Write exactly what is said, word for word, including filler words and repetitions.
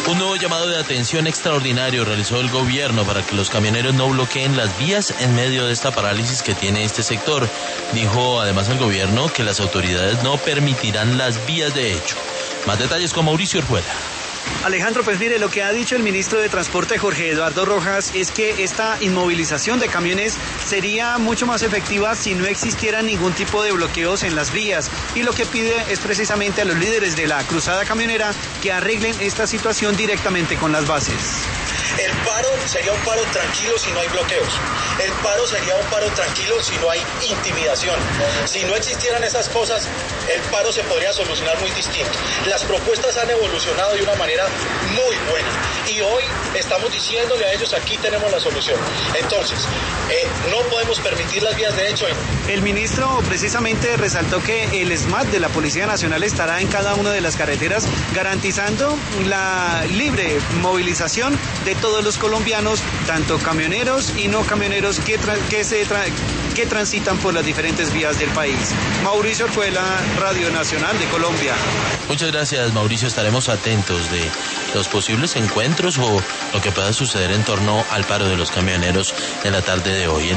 Un nuevo llamado de atención extraordinario realizó el gobierno para que los camioneros no bloqueen las vías en medio de esta parálisis que tiene este sector. Dijo además el gobierno que las autoridades no permitirán las vías de hecho. Más detalles con Mauricio Orjuela. Alejandro, pues mire, lo que ha dicho el ministro de Transporte Jorge Eduardo Rojas es que esta inmovilización de camiones sería mucho más efectiva si no existiera ningún tipo de bloqueos en las vías, y lo que pide es precisamente a los líderes de la cruzada camionera que arreglen esta situación directamente con las bases. El paro sería un paro tranquilo si no hay bloqueos. El paro sería un paro tranquilo si no hay intimidación. Si no existieran esas cosas, el paro se podría solucionar muy distinto. Las propuestas han evolucionado de una manera muy buena y hoy estamos diciéndole a ellos: aquí tenemos la solución. Entonces, eh, no podemos permitir las vías de hecho. El ministro precisamente resaltó que el SMAT de la Policía Nacional estará en cada una de las carreteras garantizando la libre movilización de todos los colombianos, tanto camioneros y no camioneros que, tra- que, se tra- que transitan por las diferentes vías del país. Mauricio Orjuela, Radio Nacional de Colombia. Muchas gracias, Mauricio. Estaremos atentos de los posibles encuentros o lo que pueda suceder en torno al paro de los camioneros en la tarde de hoy.